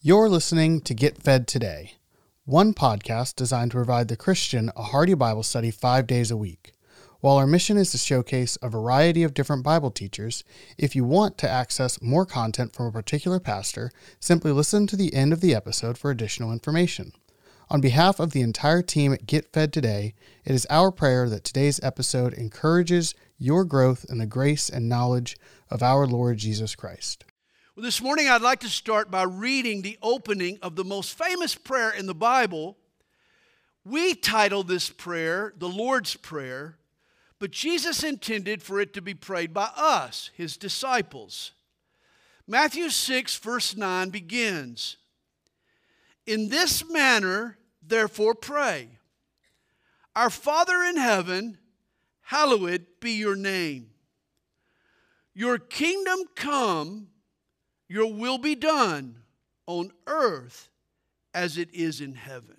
You're listening to Get Fed Today, one podcast designed to provide the Christian a hearty Bible study 5 days a week. While our mission is to showcase a variety of different Bible teachers, if you want to access more content from a particular pastor, simply listen to the end of the episode for additional information. On behalf of the entire team at Get Fed Today, it is our prayer that today's episode encourages your growth in the grace and knowledge of our Lord Jesus Christ. Well, this morning I'd like to start by reading the opening of the most famous prayer in the Bible. We title this prayer the Lord's Prayer, but Jesus intended for it to be prayed by us, His disciples. Matthew 6, verse 9 begins, "In this manner, therefore, pray. Our Father in heaven, hallowed be your name. Your kingdom come, your will be done on earth as it is in heaven."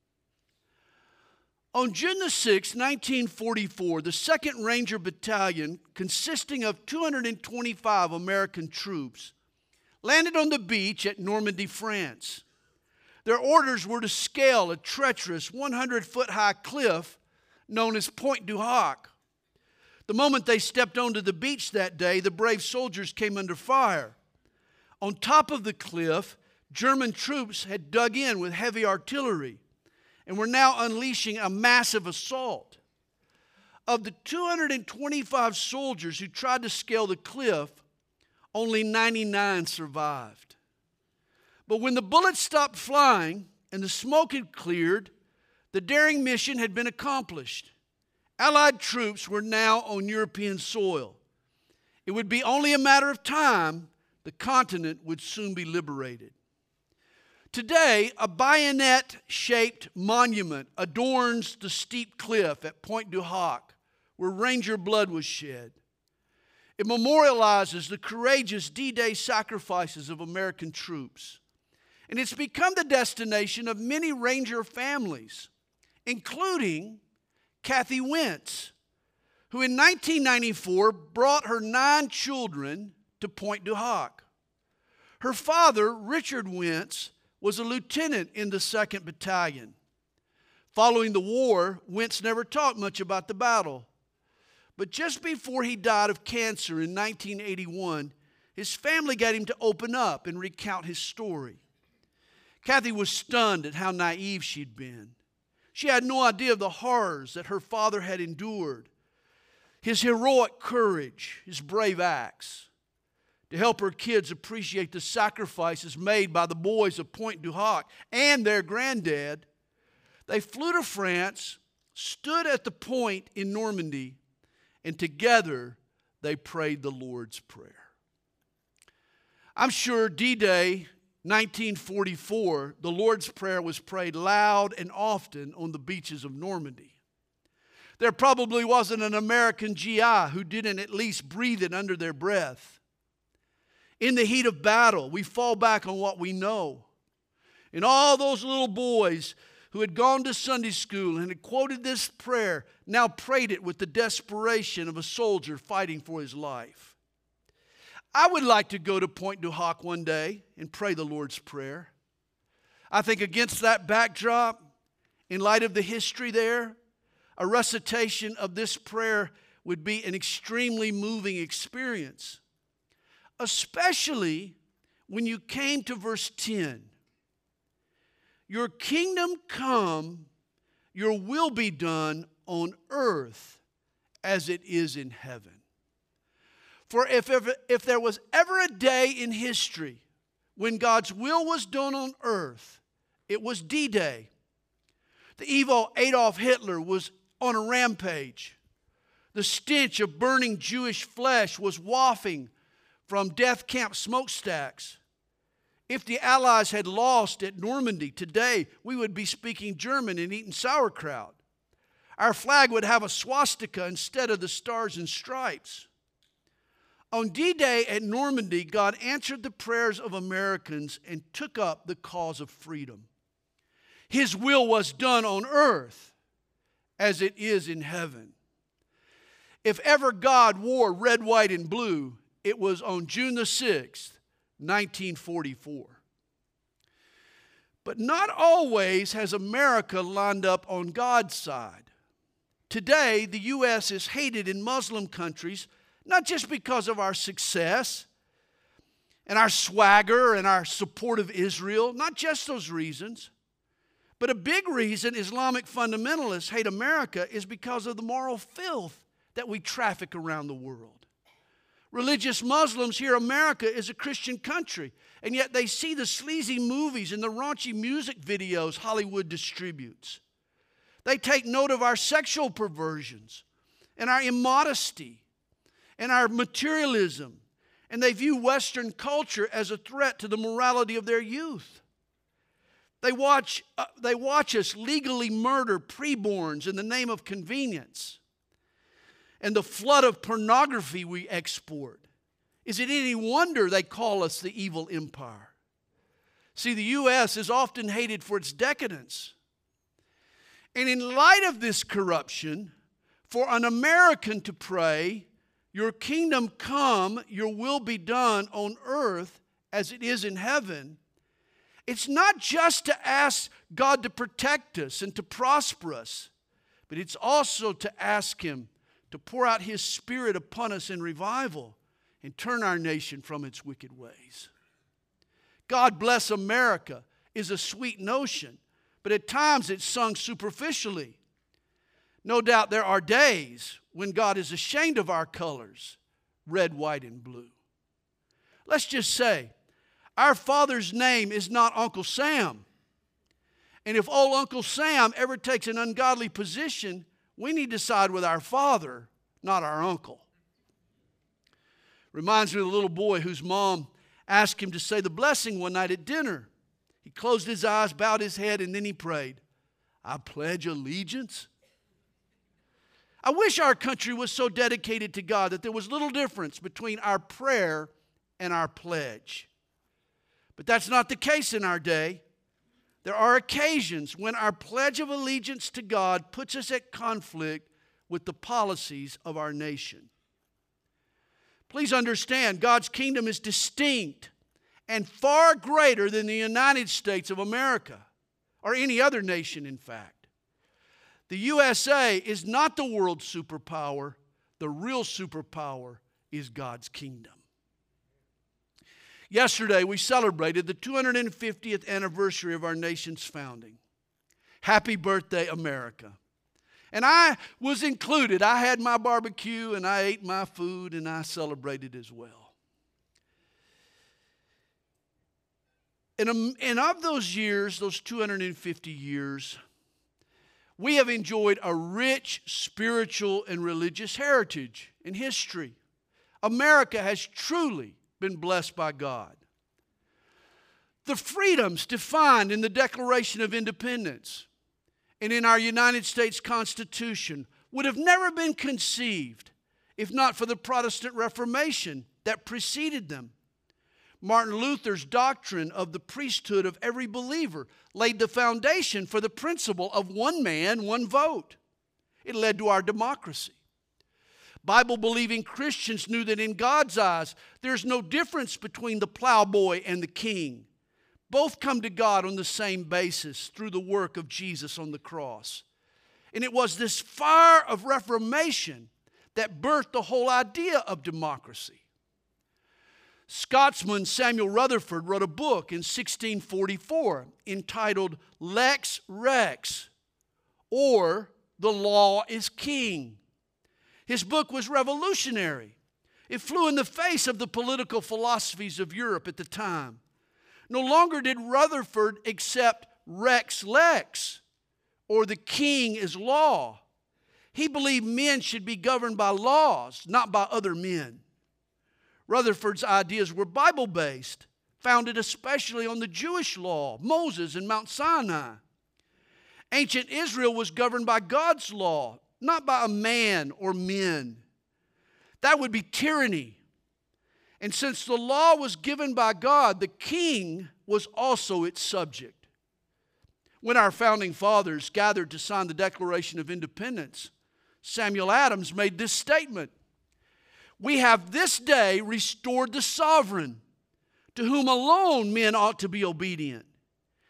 On June the 6th, 1944, the 2nd Ranger Battalion, consisting of 225 American troops, landed on the beach at Normandy, France. Their orders were to scale a treacherous 100-foot-high cliff known as Pointe du Hoc. The moment they stepped onto the beach that day, the brave soldiers came under fire. On top of the cliff, German troops had dug in with heavy artillery and were now unleashing a massive assault. Of the 225 soldiers who tried to scale the cliff, only 99 survived. But when the bullets stopped flying and the smoke had cleared, the daring mission had been accomplished. Allied troops were now on European soil. It would be only a matter of time. The continent would soon be liberated. Today, a bayonet-shaped monument adorns the steep cliff at Pointe du Hoc, where Ranger blood was shed. It memorializes the courageous D-Day sacrifices of American troops. And it's become the destination of many Ranger families, including Kathy Wentz, who in 1994 brought her 9 children to Pointe du Hoc. Her father, Richard Wentz, was a lieutenant in the 2nd Battalion. Following the war, Wentz never talked much about the battle. But just before he died of cancer in 1981, his family got him to open up and recount his story. Kathy was stunned at how naive she'd been. She had no idea of the horrors that her father had endured, his heroic courage, his brave acts. To help her kids appreciate the sacrifices made by the boys of Pointe du Hoc and their granddad, they flew to France, stood at the point in Normandy, and together they prayed the Lord's Prayer. I'm sure D-Day 1944, the Lord's Prayer was prayed loud and often on the beaches of Normandy. There probably wasn't an American GI who didn't at least breathe it under their breath. In the heat of battle, we fall back on what we know. And all those little boys who had gone to Sunday school and had quoted this prayer now prayed it with the desperation of a soldier fighting for his life. I would like to go to Pointe du Hoc one day and pray the Lord's Prayer. I think against that backdrop, in light of the history there, a recitation of this prayer would be an extremely moving experience. Especially when you came to verse 10. Your kingdom come, your will be done on earth as it is in heaven. For if there was ever a day in history when God's will was done on earth, it was D-Day. The evil Adolf Hitler was on a rampage. The stench of burning Jewish flesh was wafting from death camp smokestacks. If the Allies had lost at Normandy today, we would be speaking German and eating sauerkraut. Our flag would have a swastika instead of the stars and stripes. On D-Day at Normandy, God answered the prayers of Americans and took up the cause of freedom. His will was done on earth as it is in heaven. If ever God wore red, white, and blue, it was on June the 6th, 1944. But not always has America lined up on God's side. Today, the U.S. is hated in Muslim countries, not just because of our success and our swagger and our support of Israel, not just those reasons, but a big reason Islamic fundamentalists hate America is because of the moral filth that we traffic around the world. Religious Muslims hear America is a Christian country, and yet they see the sleazy movies and the raunchy music videos Hollywood distributes. They take note of our sexual perversions and our immodesty and our materialism, and they view Western culture as a threat to the morality of their youth. They watch us legally murder preborns in the name of convenience and the flood of pornography we export. Is it any wonder they call us the evil empire? See, the U.S. is often hated for its decadence. And in light of this corruption, for an American to pray, "Your kingdom come, your will be done on earth as it is in heaven," it's not just to ask God to protect us and to prosper us, but it's also to ask Him to pour out His Spirit upon us in revival and turn our nation from its wicked ways. God bless America is a sweet notion, but at times it's sung superficially. No doubt there are days when God is ashamed of our colors, red, white, and blue. Let's just say, our Father's name is not Uncle Sam. And if old Uncle Sam ever takes an ungodly position, we need to side with our father, not our uncle. Reminds me of a little boy whose mom asked him to say the blessing one night at dinner. He closed his eyes, bowed his head, and then he prayed, "I pledge allegiance." I wish our country was so dedicated to God that there was little difference between our prayer and our pledge. But that's not the case in our day. There are occasions when our pledge of allegiance to God puts us at conflict with the policies of our nation. Please understand, God's kingdom is distinct and far greater than the United States of America, or any other nation, in fact. The USA is not the world superpower. The real superpower is God's kingdom. Yesterday, we celebrated the 250th anniversary of our nation's founding. Happy birthday, America. And I was included. I had my barbecue, and I ate my food, and I celebrated as well. And of those years, those 250 years, we have enjoyed a rich spiritual and religious heritage and history. America has truly been blessed by God. The freedoms defined in the Declaration of Independence and in our United States Constitution would have never been conceived if not for the Protestant Reformation that preceded them. Martin Luther's doctrine of the priesthood of every believer laid the foundation for the principle of one man, one vote. It led to our democracy. Bible-believing Christians knew that in God's eyes, there's no difference between the plowboy and the king. Both come to God on the same basis through the work of Jesus on the cross. And it was this fire of reformation that birthed the whole idea of democracy. Scotsman Samuel Rutherford wrote a book in 1644 entitled Lex Rex, or The Law is King. His book was revolutionary. It flew in the face of the political philosophies of Europe at the time. No longer did Rutherford accept Rex Lex, or the king is law. He believed men should be governed by laws, not by other men. Rutherford's ideas were Bible-based, founded especially on the Jewish law, Moses and Mount Sinai. Ancient Israel was governed by God's law, not by a man or men. That would be tyranny. And since the law was given by God, the king was also its subject. When our founding fathers gathered to sign the Declaration of Independence, Samuel Adams made this statement: "We have this day restored the sovereign, to whom alone men ought to be obedient.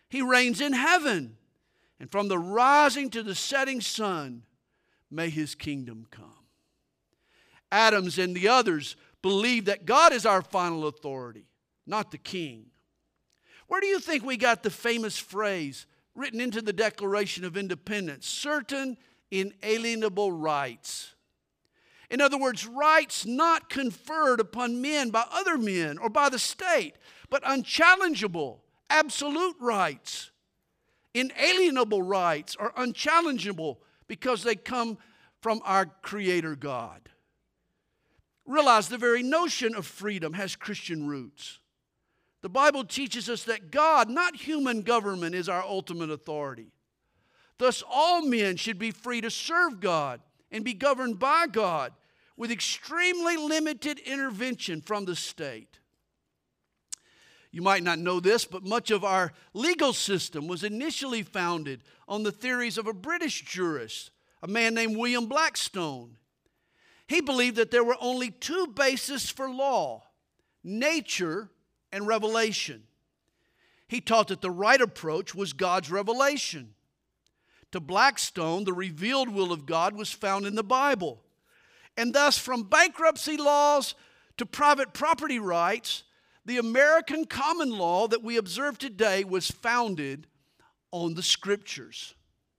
He reigns in heaven. And from the rising to the setting sun, may his kingdom come. Adams and the others believe that God is our final authority, not the king. Where do you think we got the famous phrase written into the Declaration of Independence, certain inalienable rights? In other words, rights not conferred upon men by other men or by the state, but unchallengeable, absolute rights. Inalienable rights are unchallengeable because they come from our Creator God. Realize the very notion of freedom has Christian roots. The Bible teaches us that God, not human government, is our ultimate authority. Thus, all men should be free to serve God and be governed by God with extremely limited intervention from the state. You might not know this, but much of our legal system was initially founded on the theories of a British jurist, a man named William Blackstone. He believed that there were only two bases for law, nature and revelation. He taught that the right approach was God's revelation. To Blackstone, the revealed will of God was found in the Bible. And thus, from bankruptcy laws to private property rights, the American common law that we observe today was founded on the Scriptures.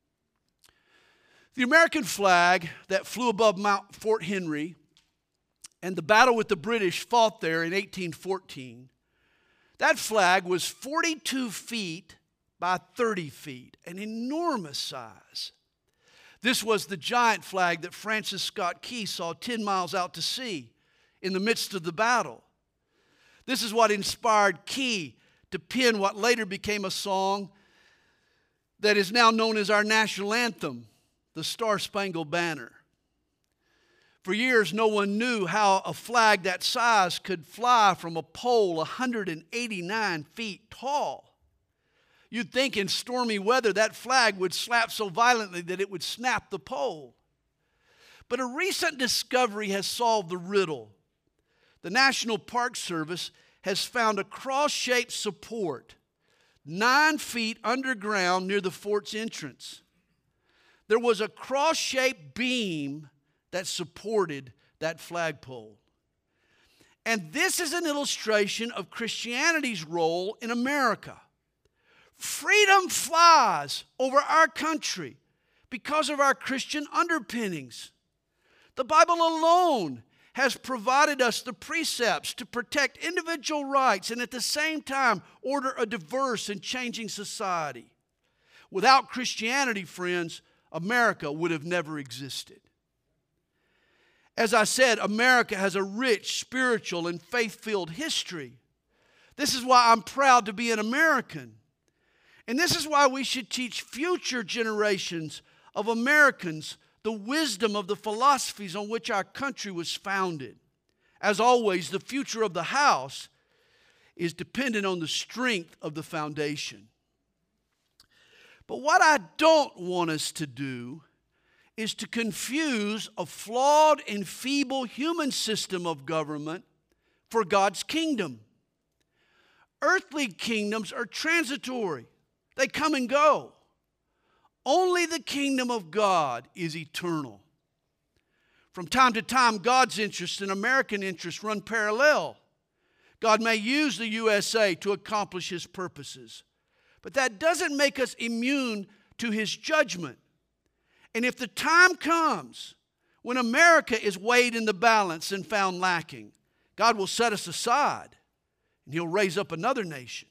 The American flag that flew above Mount Fort Henry and the battle with the British fought there in 1814, that flag was 42 feet by 30 feet, an enormous size. This was the giant flag that Francis Scott Key saw 10 miles out to sea in the midst of the battle. This is what inspired Key to pen what later became a song that is now known as our national anthem, the Star-Spangled Banner. For years, no one knew how a flag that size could fly from a pole 189 feet tall. You'd think in stormy weather that flag would slap so violently that it would snap the pole. But a recent discovery has solved the riddle. The National Park Service has found a cross-shaped support 9 feet underground near the fort's entrance. There was a cross-shaped beam that supported that flagpole. And this is an illustration of Christianity's role in America. Freedom flies over our country because of our Christian underpinnings. The Bible alone has provided us the precepts to protect individual rights and at the same time order a diverse and changing society. Without Christianity, friends, America would have never existed. As I said, America has a rich spiritual and faith-filled history. This is why I'm proud to be an American. And this is why we should teach future generations of Americans the wisdom of the philosophies on which our country was founded. As always, the future of the house is dependent on the strength of the foundation. But what I don't want us to do is to confuse a flawed and feeble human system of government for God's kingdom. Earthly kingdoms are transitory. They come and go. Only the kingdom of God is eternal. From time to time, God's interests and American interests run parallel. God may use the USA to accomplish His purposes, but that doesn't make us immune to His judgment. And if the time comes when America is weighed in the balance and found lacking, God will set us aside and He'll raise up another nation.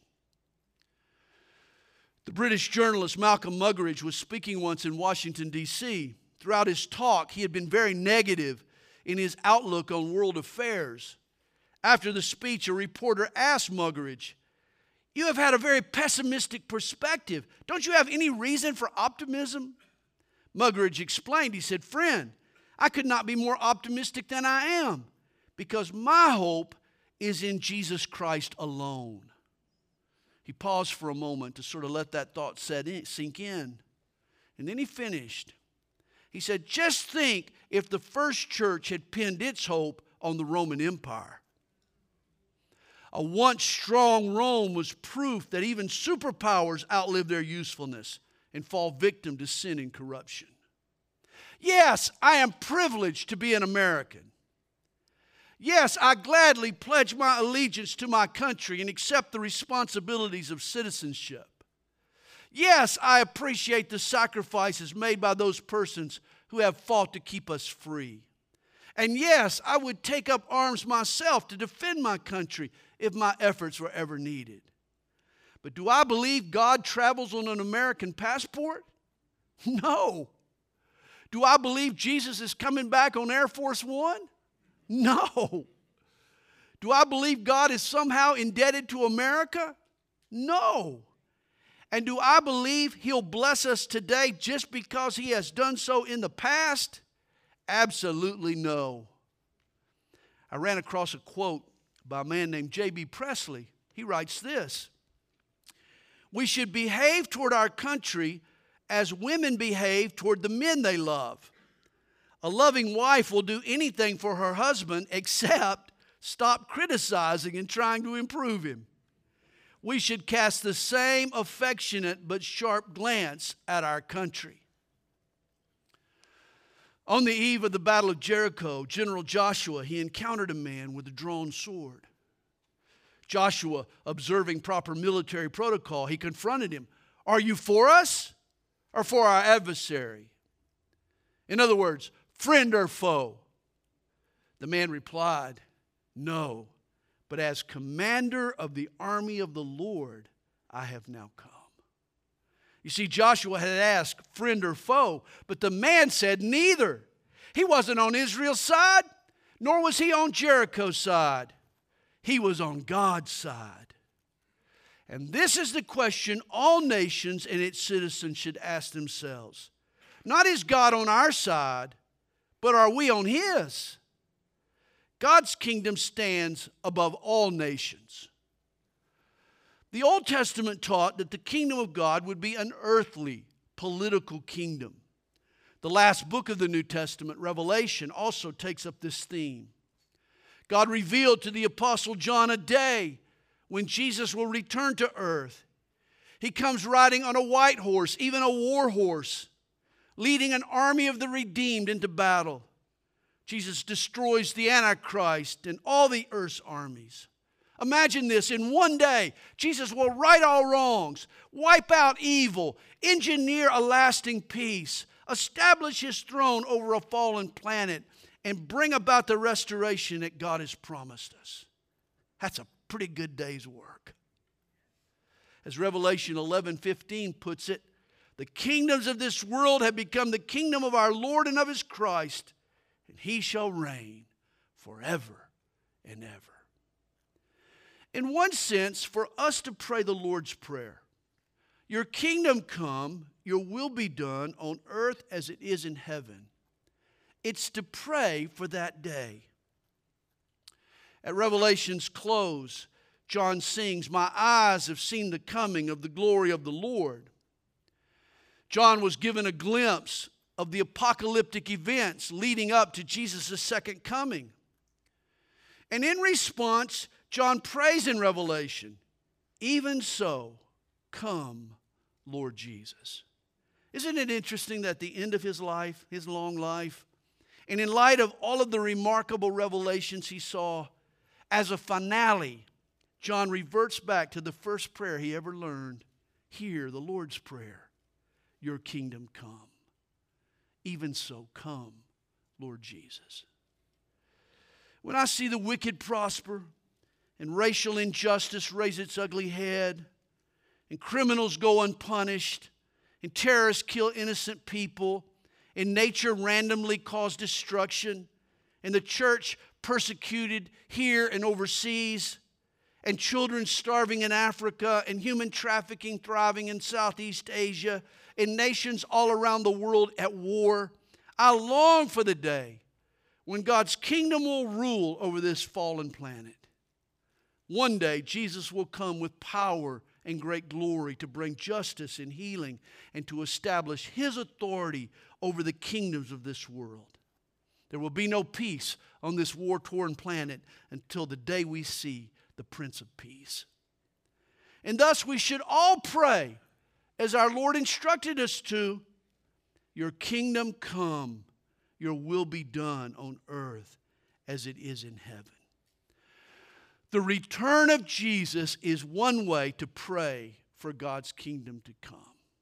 The British journalist Malcolm Muggeridge was speaking once in Washington, D.C. Throughout his talk, he had been very negative in his outlook on world affairs. After the speech, a reporter asked Muggeridge, "You have had a very pessimistic perspective. Don't you have any reason for optimism?" Muggeridge explained, he said, "Friend, I could not be more optimistic than I am, because my hope is in Jesus Christ alone." He paused for a moment to sort of let that thought sink in. And then he finished. He said, "Just think if the first church had pinned its hope on the Roman Empire." A once strong Rome was proof that even superpowers outlive their usefulness and fall victim to sin and corruption. Yes, I am privileged to be an American. Yes, I gladly pledge my allegiance to my country and accept the responsibilities of citizenship. Yes, I appreciate the sacrifices made by those persons who have fought to keep us free. And yes, I would take up arms myself to defend my country if my efforts were ever needed. But do I believe God travels on an American passport? No. Do I believe Jesus is coming back on Air Force One? No. Do I believe God is somehow indebted to America? No. And do I believe He'll bless us today just because He has done so in the past? Absolutely no. I ran across a quote by a man named J.B. Presley. He writes this: "We should behave toward our country as women behave toward the men they love. A loving wife will do anything for her husband except stop criticizing and trying to improve him. We should cast the same affectionate but sharp glance at our country." On the eve of the Battle of Jericho, General Joshua, he encountered a man with a drawn sword. Joshua, observing proper military protocol, he confronted him. "Are you for us or for our adversary?" In other words, friend or foe? The man replied, "No, but as commander of the army of the Lord, I have now come." You see, Joshua had asked friend or foe, but the man said neither. He wasn't on Israel's side, nor was he on Jericho's side. He was on God's side. And this is the question all nations and its citizens should ask themselves. Not is God on our side, but are we on His? God's kingdom stands above all nations. The Old Testament taught that the kingdom of God would be an earthly, political kingdom. The last book of the New Testament, Revelation, also takes up this theme. God revealed to the Apostle John a day when Jesus will return to earth. He comes riding on a white horse, even a war horse, leading an army of the redeemed into battle. Jesus destroys the Antichrist and all the earth's armies. Imagine this. In one day, Jesus will right all wrongs, wipe out evil, engineer a lasting peace, establish His throne over a fallen planet, and bring about the restoration that God has promised us. That's a pretty good day's work. As Revelation 11:15 puts it, "The kingdoms of this world have become the kingdom of our Lord and of His Christ, and He shall reign forever and ever." In one sense, for us to pray the Lord's Prayer, "Your kingdom come, your will be done on earth as it is in heaven," it's to pray for that day. At Revelation's close, John sings, "My eyes have seen the coming of the glory of the Lord." John was given a glimpse of the apocalyptic events leading up to Jesus' second coming. And in response, John prays in Revelation, "Even so, come, Lord Jesus." Isn't it interesting that at the end of his life, his long life, and in light of all of the remarkable revelations he saw, as a finale, John reverts back to the first prayer he ever learned. Here, the Lord's Prayer, "Your kingdom come. Even so, come, Lord Jesus." When I see the wicked prosper, and racial injustice raise its ugly head, and criminals go unpunished, and terrorists kill innocent people, and nature randomly cause destruction, and the church persecuted here and overseas, and children starving in Africa, and human trafficking thriving in Southeast Asia, and nations all around the world at war, I long for the day when God's kingdom will rule over this fallen planet. One day, Jesus will come with power and great glory to bring justice and healing and to establish His authority over the kingdoms of this world. There will be no peace on this war-torn planet until the day we see the Prince of Peace. And thus we should all pray, as our Lord instructed us to, your kingdom come, your will be done on earth as it is in heaven. The return of Jesus is one way to pray for God's kingdom to come.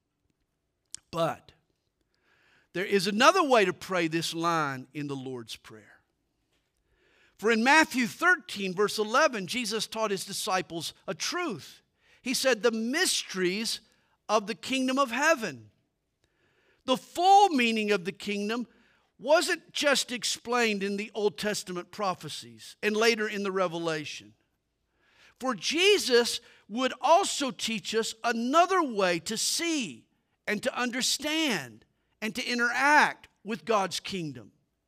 But there is another way to pray this line in the Lord's Prayer. For in Matthew 13, verse 11, Jesus taught his disciples a truth. He said, the mysteries of the kingdom of heaven. The full meaning of the kingdom wasn't just explained in the Old Testament prophecies and later in the Revelation. For Jesus would also teach us another way to see and to understand and to interact with God's kingdom.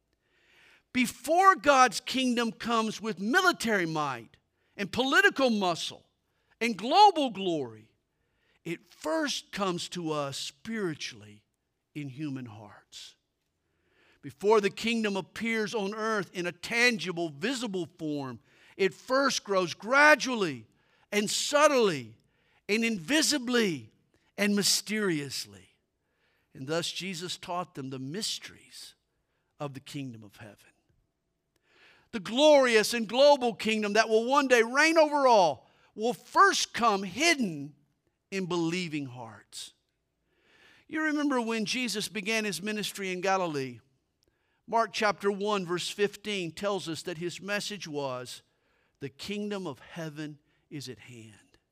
Before God's kingdom comes with military might and political muscle and global glory, it first comes to us spiritually in human hearts. Before the kingdom appears on earth in a tangible, visible form, it first grows gradually and subtly and invisibly and mysteriously. And thus Jesus taught them the mysteries of the kingdom of heaven. The glorious and global kingdom that will one day reign over all will first come hidden in believing hearts. You remember when Jesus began his ministry in Galilee, Mark chapter 1 verse 15 tells us that his message was, the kingdom of heaven is at hand.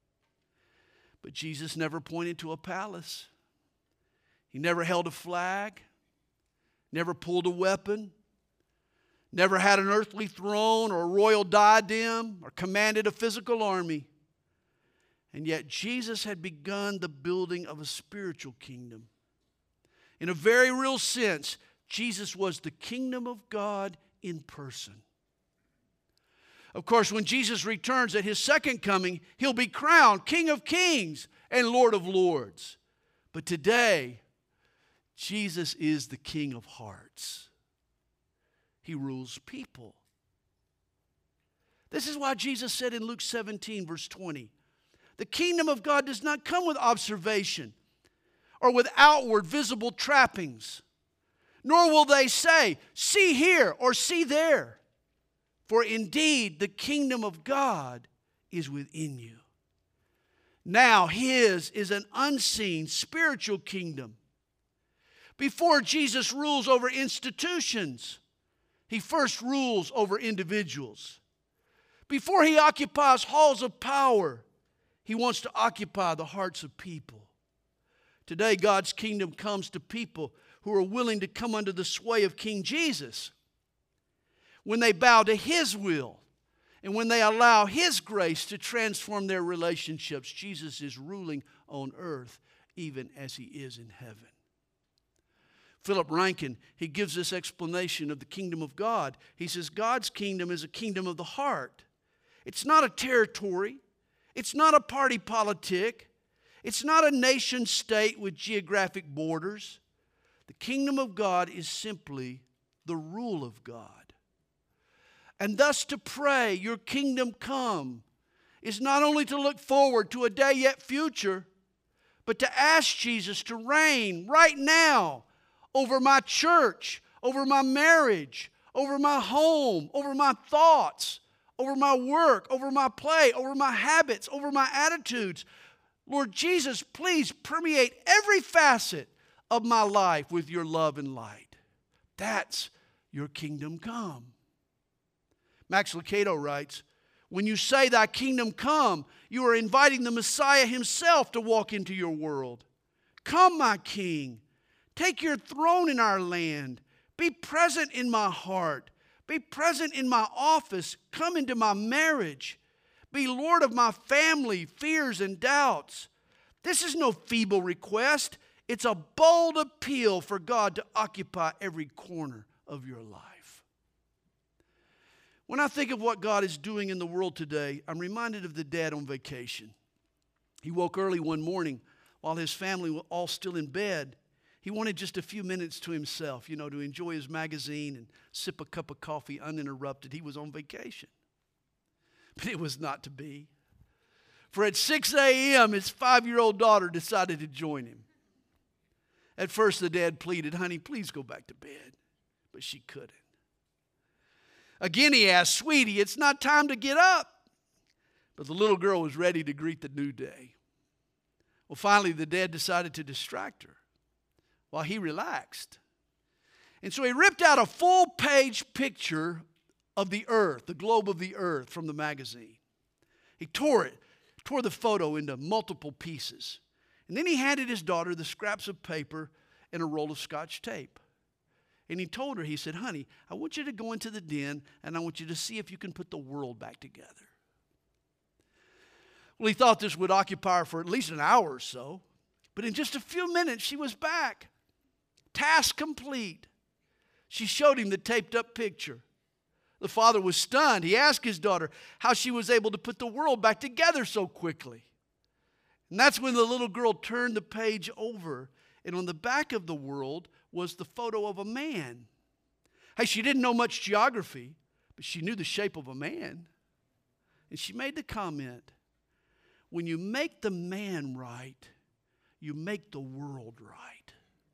But Jesus never pointed to a palace. He never held a flag, never pulled a weapon, never had an earthly throne or a royal diadem or commanded a physical army. And yet Jesus had begun the building of a spiritual kingdom. In a very real sense, Jesus was the kingdom of God in person. Of course, when Jesus returns at his second coming, he'll be crowned King of Kings and Lord of Lords. But today, Jesus is the King of hearts. He rules people. This is why Jesus said in Luke 17, verse 20, the kingdom of God does not come with observation or with outward visible trappings, nor will they say, see here or see there. For indeed, the kingdom of God is within you. Now his is an unseen spiritual kingdom. Before Jesus rules over institutions, he first rules over individuals. Before he occupies halls of power, he wants to occupy the hearts of people. Today, God's kingdom comes to people who are willing to come under the sway of King Jesus. When they bow to his will and when they allow his grace to transform their relationships, Jesus is ruling on earth even as he is in heaven. Philip Rankin, he gives this explanation of the kingdom of God. He says, God's kingdom is a kingdom of the heart. It's not a territory. It's not a party politic. It's not a nation state with geographic borders. The kingdom of God is simply the rule of God. And thus to pray, your kingdom come, is not only to look forward to a day yet future, but to ask Jesus to reign right now over my church, over my marriage, over my home, over my thoughts, over my work, over my play, over my habits, over my attitudes. Lord Jesus, please permeate every facet of my life with your love and light. That's your kingdom come. Max Lucado writes, when you say thy kingdom come, you are inviting the Messiah himself to walk into your world. Come, my King, take your throne in our land. Be present in my heart. Be present in my office. Come into my marriage. Be Lord of my family, fears and doubts. This is no feeble request. It's a bold appeal for God to occupy every corner of your life. When I think of what God is doing in the world today, I'm reminded of the dad on vacation. He woke early one morning while his family were all still in bed. He wanted just a few minutes to himself, to enjoy his magazine and sip a cup of coffee uninterrupted. He was on vacation. But it was not to be. For at 6 a.m., his 5-year-old daughter decided to join him. At first, the dad pleaded, "Honey, please go back to bed." But she couldn't. Again, he asked, "Sweetie, it's not time to get up." But the little girl was ready to greet the new day. Well, finally, the dad decided to distract her while he relaxed. And so he ripped out a full-page picture of the earth, the globe of the earth, from the magazine. He tore the photo into multiple pieces. And then he handed his daughter the scraps of paper and a roll of Scotch tape. And he told her, he said, "Honey, I want you to go into the den and I want you to see if you can put the world back together." Well, he thought this would occupy her for at least an hour or so. But in just a few minutes, she was back. Task complete. She showed him the taped up picture. The father was stunned. He asked his daughter how she was able to put the world back together so quickly. And that's when the little girl turned the page over, and on the back of the world was the photo of a man. Hey, she didn't know much geography, but she knew the shape of a man. And she made the comment, "When you make the man right, you make the world right."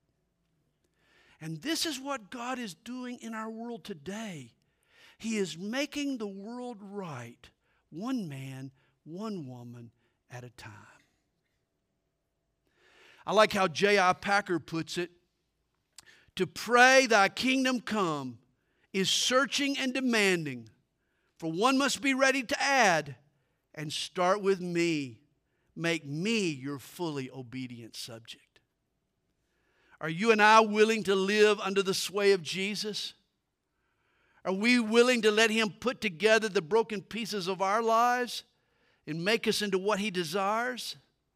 And this is what God is doing in our world today. He is making the world right, one man, one woman at a time. I like how J.I. Packer puts it. To pray thy kingdom come is searching and demanding, for one must be ready to add and start with me. Make me your fully obedient subject. Are you and I willing to live under the sway of Jesus? Are we willing to let Him put together the broken pieces of our lives and make us into what He desires?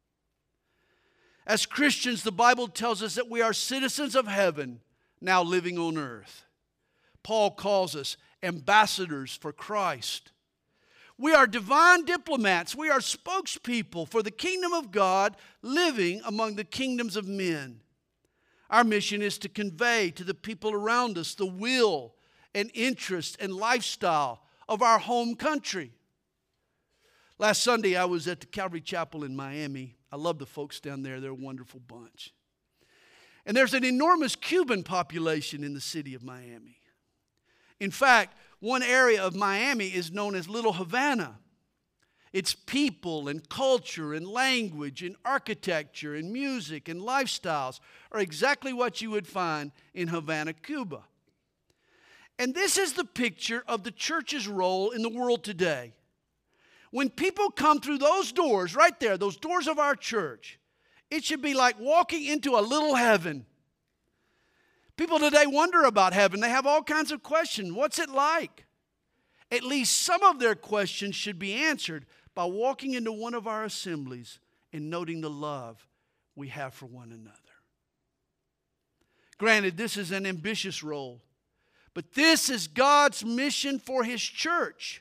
As Christians, the Bible tells us that we are citizens of heaven, now living on earth. Paul calls us ambassadors for Christ. We are divine diplomats. We are spokespeople for the kingdom of God, living among the kingdoms of men. Our mission is to convey to the people around us the will and interest and lifestyle of our home country. Last Sunday, I was at the Calvary Chapel in Miami. I love the folks down there. They're a wonderful bunch. And there's an enormous Cuban population in the city of Miami. In fact, one area of Miami is known as Little Havana. Its people and culture and language and architecture and music and lifestyles are exactly what you would find in Havana, Cuba. And this is the picture of the church's role in the world today. When people come through those doors right there, those doors of our church, it should be like walking into a little heaven. People today wonder about heaven. They have all kinds of questions. What's it like? At least some of their questions should be answered by walking into one of our assemblies and noting the love we have for one another. Granted, this is an ambitious role, but this is God's mission for His church.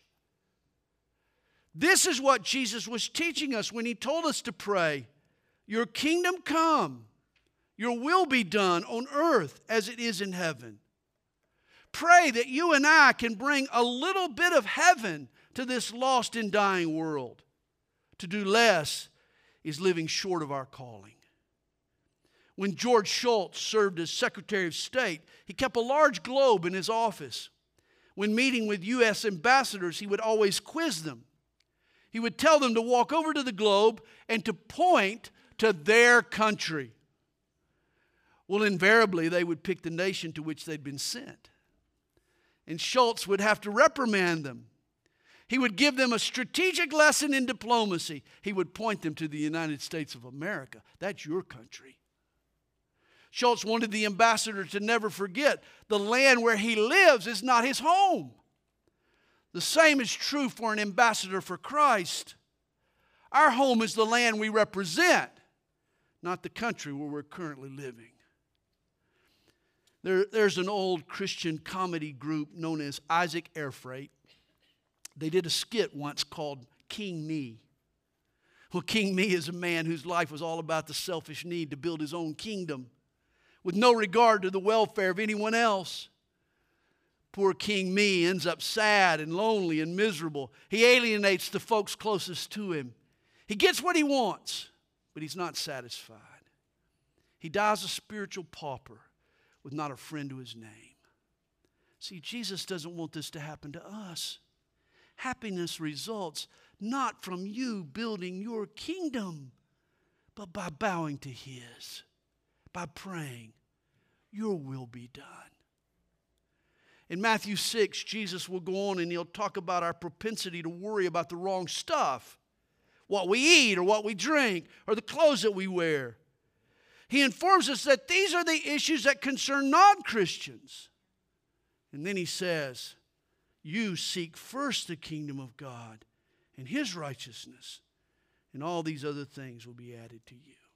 This is what Jesus was teaching us when He told us to pray, "Your kingdom come, your will be done on earth as it is in heaven." Pray that you and I can bring a little bit of heaven to this lost and dying world. To do less is living short of our calling. When George Shultz served as Secretary of State, he kept a large globe in his office. When meeting with U.S. ambassadors, he would always quiz them. He would tell them to walk over to the globe and to point to their country. Well, invariably, they would pick the nation to which they'd been sent. And Shultz would have to reprimand them. He would give them a strategic lesson in diplomacy. He would point them to the United States of America. That's your country. Shultz wanted the ambassador to never forget the land where he lives is not his home. The same is true for an ambassador for Christ. Our home is the land we represent, not the country where we're currently living. There's an old Christian comedy group known as Isaac Air Freight. They did a skit once called King Me. Well, King Me is a man whose life was all about the selfish need to build his own kingdom with no regard to the welfare of anyone else. Poor King Me ends up sad and lonely and miserable. He alienates the folks closest to him. He gets what he wants, but he's not satisfied. He dies a spiritual pauper with not a friend to his name. See, Jesus doesn't want this to happen to us. Happiness results not from you building your kingdom, but by bowing to His, by praying, your will be done. In Matthew 6, Jesus will go on and He'll talk about our propensity to worry about the wrong stuff, what we eat or what we drink or the clothes that we wear. He informs us that these are the issues that concern non-Christians. And then He says, you seek first the kingdom of God and His righteousness, and all these other things will be added to you.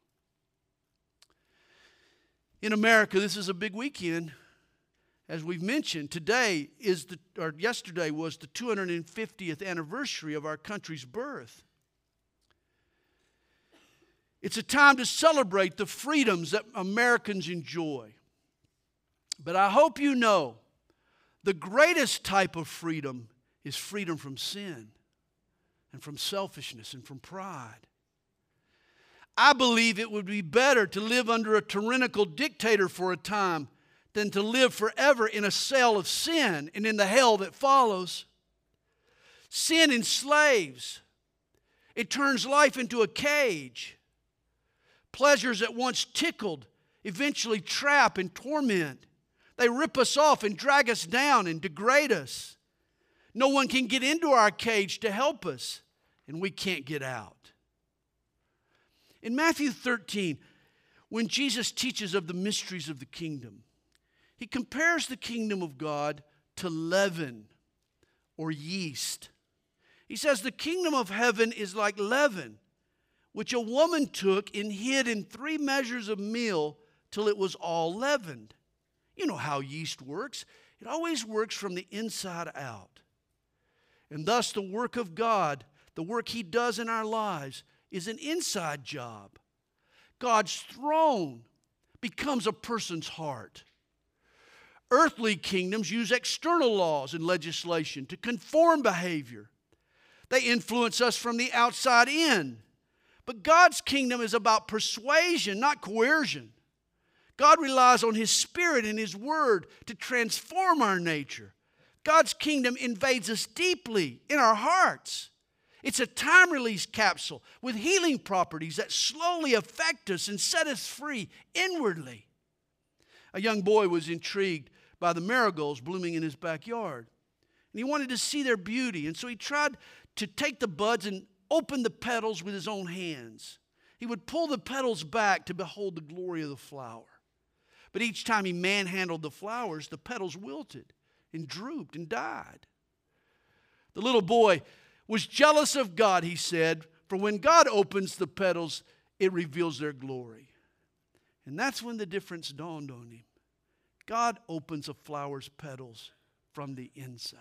In America, this is a big weekend. As we've mentioned, yesterday was the 250th anniversary of our country's birth. It's a time to celebrate the freedoms that Americans enjoy. But I hope you know, the greatest type of freedom is freedom from sin and from selfishness and from pride. I believe it would be better to live under a tyrannical dictator for a time than to live forever in a cell of sin and in the hell that follows. Sin enslaves. It turns life into a cage. Pleasures that once tickled eventually trap and torment. They rip us off and drag us down and degrade us. No one can get into our cage to help us, and we can't get out. In Matthew 13, when Jesus teaches of the mysteries of the kingdom, He compares the kingdom of God to leaven or yeast. He says the kingdom of heaven is like leaven, which a woman took and hid in 3 measures of meal till it was all leavened. You know how yeast works. It always works from the inside out. And thus the work of God, the work He does in our lives, is an inside job. God's throne becomes a person's heart. Earthly kingdoms use external laws and legislation to conform behavior. They influence us from the outside in. But God's kingdom is about persuasion, not coercion. God relies on His Spirit and His Word to transform our nature. God's kingdom invades us deeply in our hearts. It's a time-release capsule with healing properties that slowly affect us and set us free inwardly. A young boy was intrigued by the marigolds blooming in his backyard. And he wanted to see their beauty. And so he tried to take the buds and open the petals with his own hands. He would pull the petals back to behold the glory of the flower. But each time he manhandled the flowers, the petals wilted and drooped and died. The little boy was jealous of God, he said, for when God opens the petals, it reveals their glory. And that's when the difference dawned on him. God opens a flower's petals from the inside.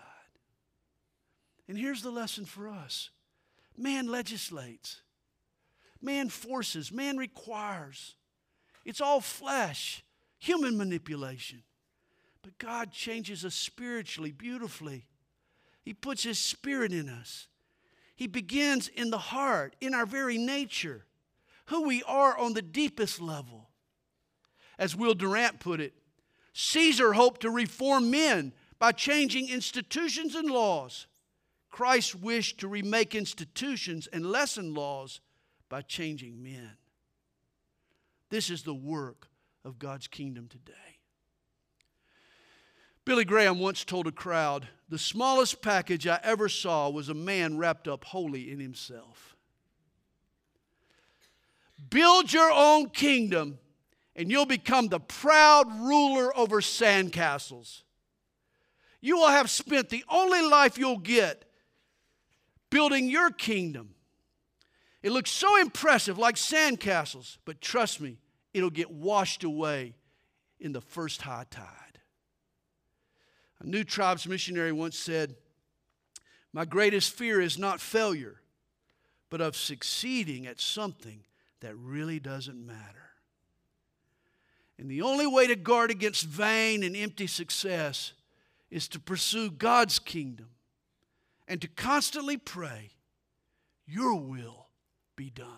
And here's the lesson for us. Man legislates. Man forces. Man requires. It's all flesh, human manipulation. But God changes us spiritually, beautifully. He puts His Spirit in us. He begins in the heart, in our very nature, who we are on the deepest level. As Will Durant put it, Caesar hoped to reform men by changing institutions and laws. Christ wished to remake institutions and lessen laws by changing men. This is the work of God's kingdom today. Billy Graham once told a crowd, "The smallest package I ever saw was a man wrapped up wholly in himself." Build your own kingdom and you'll become the proud ruler over sandcastles. You will have spent the only life you'll get building your kingdom. It looks so impressive, like sandcastles, but trust me, it'll get washed away in the first high tide. A New Tribes missionary once said, "My greatest fear is not failure, but of succeeding at something that really doesn't matter." And the only way to guard against vain and empty success is to pursue God's kingdom and to constantly pray, your will be done.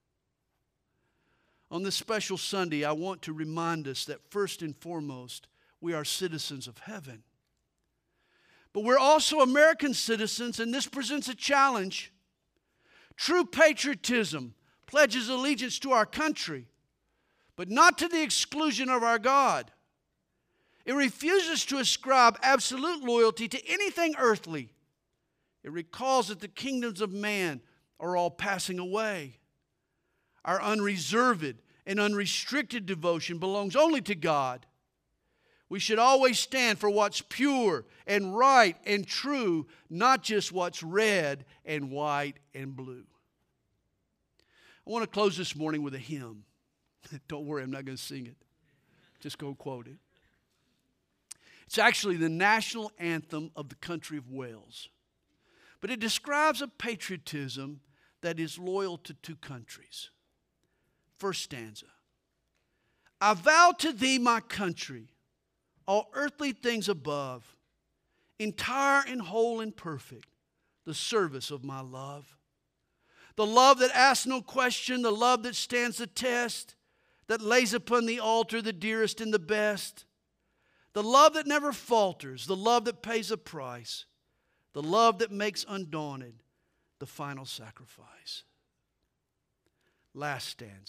On this special Sunday, I want to remind us that first and foremost, we are citizens of heaven. But we're also American citizens, and this presents a challenge. True patriotism pledges allegiance to our country, but not to the exclusion of our God. It refuses to ascribe absolute loyalty to anything earthly. It recalls that the kingdoms of man are all passing away. Our unreserved and unrestricted devotion belongs only to God. We should always stand for what's pure and right and true, not just what's red and white and blue. I want to close this morning with a hymn. Don't worry, I'm not going to sing it. Just go quote it. It's actually the national anthem of the country of Wales. But it describes a patriotism that is loyal to two countries. First stanza. I vow to thee, my country, all earthly things above, entire and whole and perfect, the service of my love. The love that asks no question, the love that stands the test, that lays upon the altar the dearest and the best. The love that never falters, the love that pays a price, the love that makes undaunted the final sacrifice. Last stanza.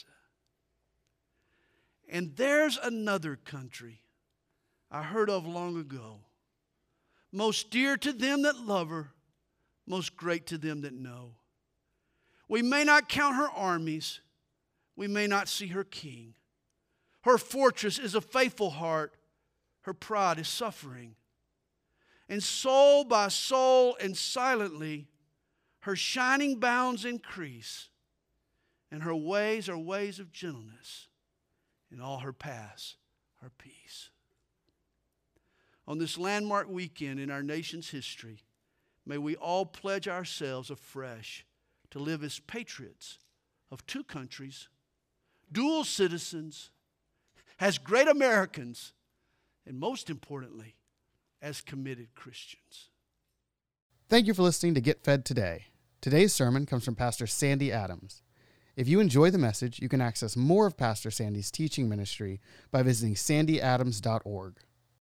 And there's another country I heard of long ago, most dear to them that love her, most great to them that know. We may not count her armies, we may not see her king. Her fortress is a faithful heart, her pride is suffering. And soul by soul and silently, her shining bounds increase, and her ways are ways of gentleness, and all her paths are peace. On this landmark weekend in our nation's history, may we all pledge ourselves afresh to live as patriots of two countries, dual citizens, as great Americans, and most importantly, as committed Christians. Thank you for listening to Get Fed Today. Today's sermon comes from Pastor Sandy Adams. If you enjoy the message, you can access more of Pastor Sandy's teaching ministry by visiting sandyadams.org.